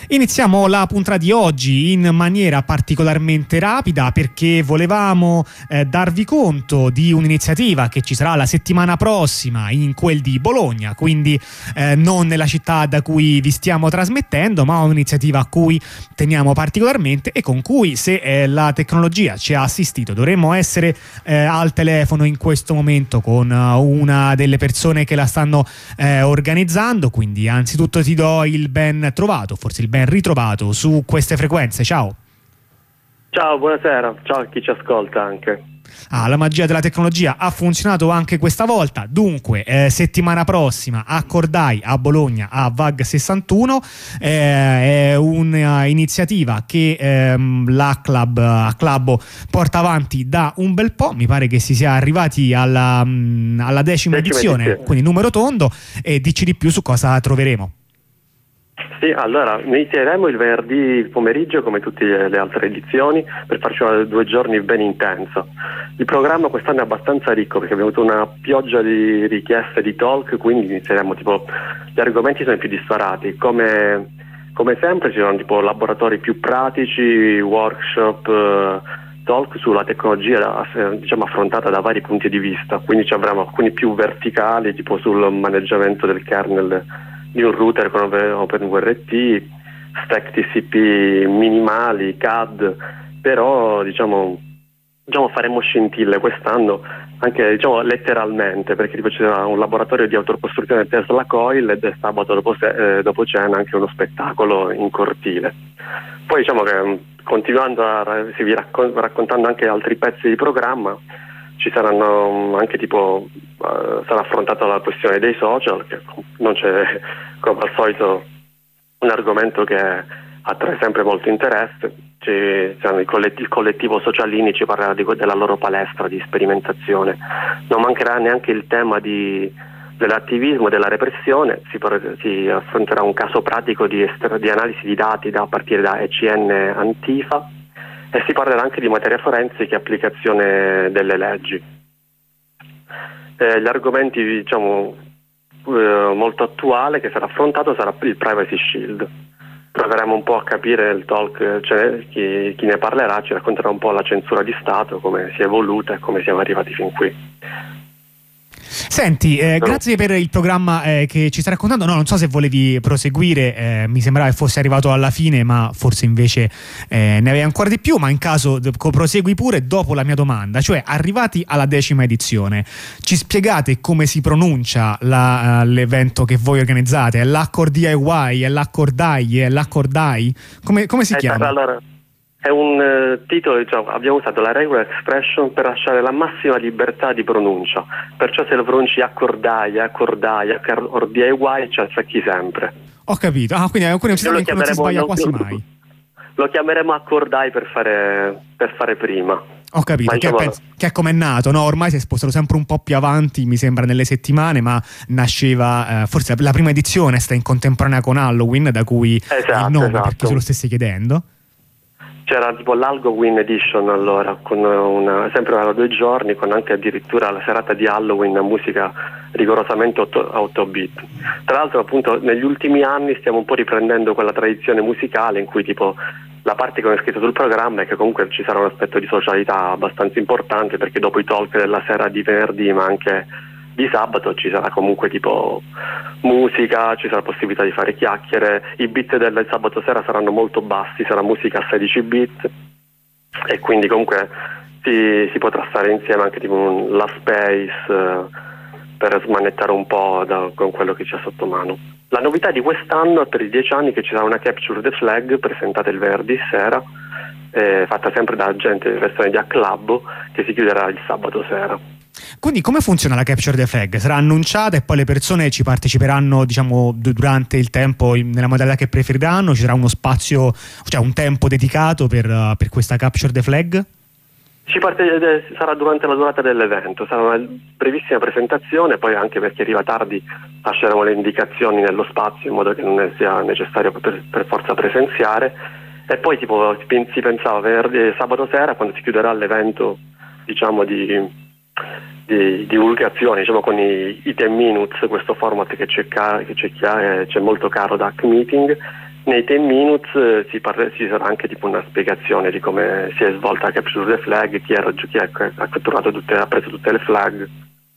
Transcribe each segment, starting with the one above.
Iniziamo la puntata di oggi in maniera particolarmente rapida perché volevamo darvi conto di un'iniziativa che ci sarà la settimana prossima in quel di Bologna, quindi non nella città da cui vi stiamo trasmettendo, ma un'iniziativa a cui teniamo particolarmente e con cui, se la tecnologia ci ha assistito, dovremmo essere al telefono in questo momento con una delle persone che la stanno organizzando. Quindi anzitutto ti do il ben trovato, forse il ben ritrovato su queste frequenze. Ciao. Ciao, buonasera. Ciao a chi ci ascolta anche. La magia della tecnologia ha funzionato anche questa volta. Dunque, settimana prossima a Cordai, a Bologna, a VAG 61, è un'iniziativa che la Clubbo porta avanti da un bel po'. Mi pare che si sia arrivati alla 10ª edizione, quindi numero tondo. E dici di più su cosa troveremo. Sì, allora inizieremo il venerdì pomeriggio come tutte le altre edizioni per farci 2 giorni ben intenso. Il programma quest'anno è abbastanza ricco perché abbiamo avuto una pioggia di richieste di talk, quindi inizieremo gli argomenti sono più disparati. Come sempre ci sono laboratori più pratici, workshop, talk sulla tecnologia affrontata da vari punti di vista, quindi ci avremo alcuni più verticali tipo sul maneggiamento del kernel di un router con OpenWRT, stack TCP minimali, CAD, però faremo scintille quest'anno anche letteralmente, perché ci sarà un laboratorio di autocostruzione Tesla Coil e sabato dopo cena anche uno spettacolo in cortile. Poi che continuando raccontando anche altri pezzi di programma, ci saranno anche sarà affrontata la questione dei social, che non c'è come al solito un argomento che attrae sempre molto interesse. Il collettivo Socialini ci parlerà della loro palestra di sperimentazione. Non mancherà neanche il tema dell'attivismo e della repressione. Si affronterà un caso pratico di analisi di dati a partire da ECN Antifa. E si parlerà anche di materia forensica e applicazione delle leggi. Gli argomenti molto attuale che sarà affrontato sarà il Privacy Shield. Proveremo un po' a capire il talk, chi ne parlerà ci racconterà un po' la censura di Stato, come si è evoluta e come siamo arrivati fin qui. Senti, grazie per il programma che ci stai raccontando. Non so se volevi proseguire, mi sembrava che fosse arrivato alla fine, ma forse invece ne avevi ancora di più. Ma in caso prosegui pure dopo la mia domanda, cioè arrivati alla 10ª edizione, ci spiegate come si pronuncia l'evento che voi organizzate? È l'Accord DIY, è l'Accordai, è l'Accordai? Come si chiama? Allora, è un titolo, abbiamo usato la regular expression per lasciare la massima libertà di pronuncia, perciò se lo pronunci Accordai, or DIY ci azzecchi sempre. Ho capito, quindi è un sistema in cui non si sbaglia quasi mai. Lo chiameremo Accordai per fare prima. Ho capito, che è come è nato, no? Ormai si è spostato sempre un po' più avanti, mi sembra, nelle settimane, ma nasceva, forse la prima edizione sta in contemporanea con Halloween, da cui il nome, per chi se lo stesse chiedendo. C'era l'Halloween Edition allora, con sempre 2 giorni, con anche addirittura la serata di Halloween, musica rigorosamente 8 bit. Tra l'altro appunto negli ultimi anni stiamo un po' riprendendo quella tradizione musicale in cui la parte che ho scritto sul programma è che comunque ci sarà un aspetto di socialità abbastanza importante, perché dopo i talk della sera di venerdì ma anche di sabato ci sarà comunque musica, ci sarà possibilità di fare chiacchiere. I bit del sabato sera saranno molto bassi, sarà musica a 16 bit e quindi comunque si potrà stare insieme anche la space per smanettare un po' con quello che c'è sotto mano. La novità di quest'anno è per i 10 anni che ci sarà una Capture the Flag presentata il venerdì sera, fatta sempre da gente del restaurante di Clubbo, che si chiuderà il sabato sera. Quindi come funziona la Capture the Flag? Sarà annunciata e poi le persone ci parteciperanno durante il tempo nella modalità che preferiranno? Ci sarà uno spazio, cioè un tempo dedicato per questa Capture the Flag? Sarà durante la durata dell'evento, sarà una brevissima presentazione, poi anche per chi arriva tardi lasceremo le indicazioni nello spazio in modo che non sia necessario per forza presenziare, e poi si pensava sabato sera, quando si chiuderà l'evento di divulgazione, con i 10 minutes, questo format che c'è molto caro da Hack Meeting, Nei 10 minutes ci sarà anche tipo una spiegazione di come si è svolta Capture the Flag, chi ha catturato ha preso tutte le flag,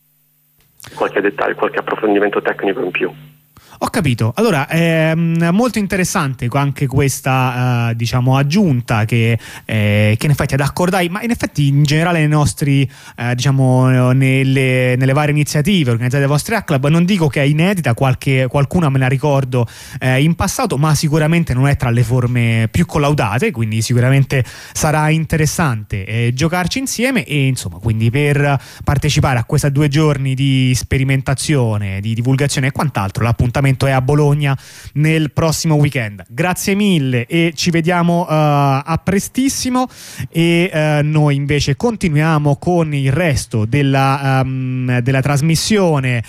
qualche dettaglio, qualche approfondimento tecnico in più. Ho capito. Allora, molto interessante anche questa diciamo aggiunta che in effetti ad Accordai, ma in effetti in generale nei nostri diciamo nelle varie iniziative organizzate dai vostri A-Club, non dico che è inedita, qualcuna me la ricordo in passato, ma sicuramente non è tra le forme più collaudate, quindi sicuramente sarà interessante giocarci insieme. E insomma, quindi per partecipare a questi 2 giorni di sperimentazione, di divulgazione e quant'altro, l'appuntamento è a Bologna nel prossimo weekend. Grazie mille e ci vediamo a prestissimo, e noi invece continuiamo con il resto della trasmissione,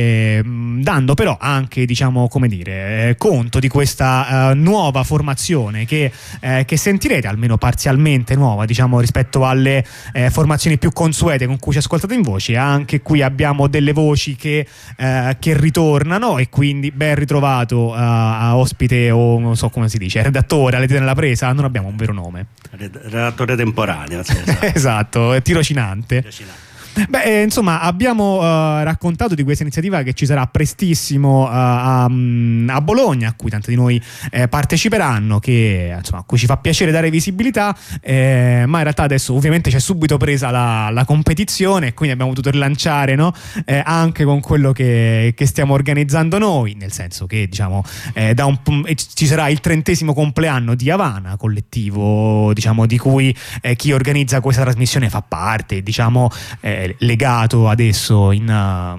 dando però anche, diciamo, come dire, conto di questa nuova formazione che sentirete, almeno parzialmente nuova, diciamo, rispetto alle formazioni più consuete con cui ci ascoltate in voce. Anche qui abbiamo delle voci che ritornano, e quindi ben ritrovato a ospite, o non so come si dice, redattore alle nella presa, non abbiamo un vero nome. Redattore temporaneo, sì, esatto. Esatto, tirocinante. Beh, insomma, abbiamo raccontato di questa iniziativa che ci sarà prestissimo a Bologna, a cui tanti di noi parteciperanno, che insomma, a cui ci fa piacere dare visibilità, ma in realtà adesso ovviamente c'è subito presa la competizione, e quindi abbiamo dovuto rilanciare, no? Anche con quello che stiamo organizzando noi, nel senso che, diciamo, ci sarà il 30° compleanno di Havana, collettivo, diciamo, di cui chi organizza questa trasmissione fa parte, diciamo, legato adesso in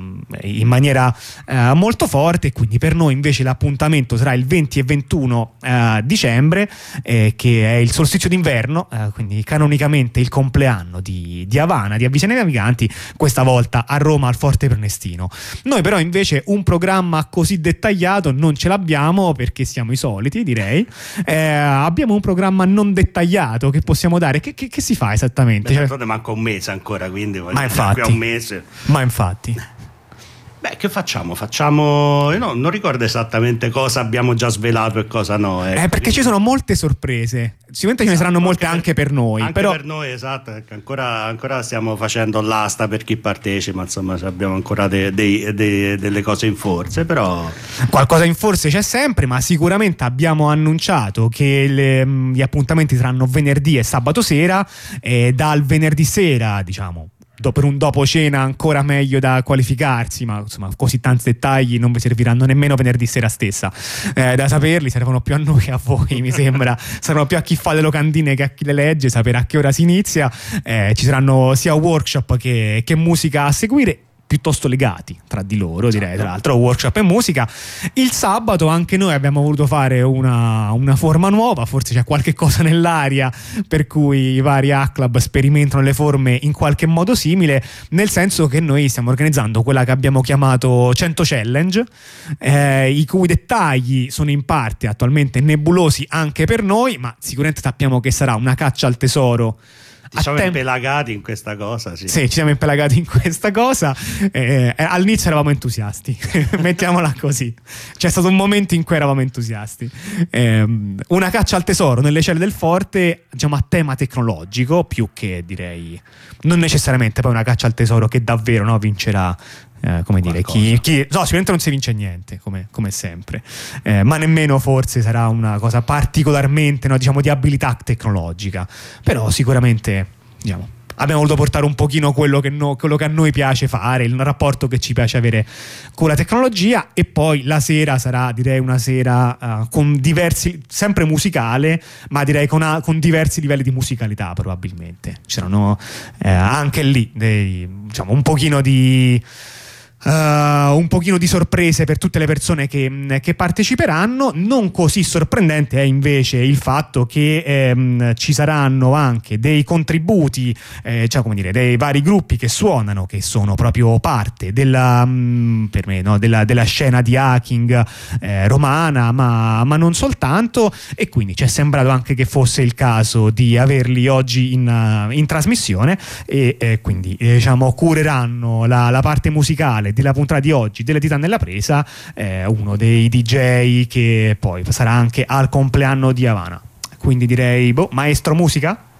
maniera molto forte. Quindi per noi invece l'appuntamento sarà il 20 e 21 dicembre, che è il solstizio d'inverno, quindi canonicamente il compleanno di Havana, di Avvicini ai Naviganti, questa volta a Roma al Forte Prenestino. Noi però invece un programma così dettagliato non ce l'abbiamo, perché siamo i soliti, direi. Abbiamo un programma non dettagliato che possiamo dare. Che si fa esattamente? Beh, manca un mese ancora, quindi infatti, qui a un mese. Ma infatti, beh, che facciamo? Io non ricordo esattamente cosa abbiamo già svelato e cosa no. Perché ci sono molte sorprese. Sicuramente ce ne saranno molte anche per noi. Anche però... per noi, esatto. Ancora stiamo facendo l'asta per chi partecipa. Insomma, abbiamo ancora delle cose in forze. Però qualcosa in forze c'è sempre, ma sicuramente abbiamo annunciato che gli appuntamenti saranno venerdì e sabato sera. Dal venerdì sera, diciamo, per un dopo cena ancora meglio da qualificarsi, ma insomma così tanti dettagli non vi serviranno nemmeno venerdì sera stessa da saperli. Servono più a noi che a voi, mi sembra. Servono più a chi fa le locandine che a chi le legge sapere a che ora si inizia. Ci saranno sia workshop che musica a seguire, piuttosto legati tra di loro, direi, tra l'altro, workshop e musica. Il sabato anche noi abbiamo voluto fare una forma nuova, forse c'è qualche cosa nell'aria per cui i vari A-Club sperimentano le forme in qualche modo simile, nel senso che noi stiamo organizzando quella che abbiamo chiamato 100 Challenge, i cui dettagli sono in parte attualmente nebulosi anche per noi, ma sicuramente sappiamo che sarà una caccia al tesoro. Siamo impelagati in questa cosa, sì. Sì, ci siamo impelagati in questa cosa. All'inizio eravamo entusiasti, mettiamola così. C'è stato un momento in cui eravamo entusiasti. Una caccia al tesoro nelle celle del forte, diciamo, a tema tecnologico, più che, direi, non necessariamente poi una caccia al tesoro che davvero, no, vincerà. Come dire, chi no, sicuramente non si vince niente, come sempre, ma nemmeno forse sarà una cosa particolarmente, no, diciamo, di abilità tecnologica. Però sicuramente, diciamo, abbiamo voluto portare un pochino quello che a noi piace fare, il rapporto che ci piace avere con la tecnologia. E poi la sera sarà, direi, una sera con diversi, sempre musicale, ma direi con diversi livelli di musicalità. Probabilmente ci saranno anche lì diciamo un pochino di sorprese per tutte le persone che parteciperanno. Non così sorprendente è invece il fatto che ci saranno anche dei contributi, cioè, come dire, dei vari gruppi che suonano, che sono proprio parte della per me, no, della scena di hacking romana, ma non soltanto. E quindi ci è sembrato anche che fosse il caso di averli oggi in trasmissione, e quindi, diciamo, cureranno la parte musicale musicale della puntata di oggi delle Dita nella Presa, uno dei DJ che poi sarà anche al compleanno di Havana. Quindi direi, maestro musica?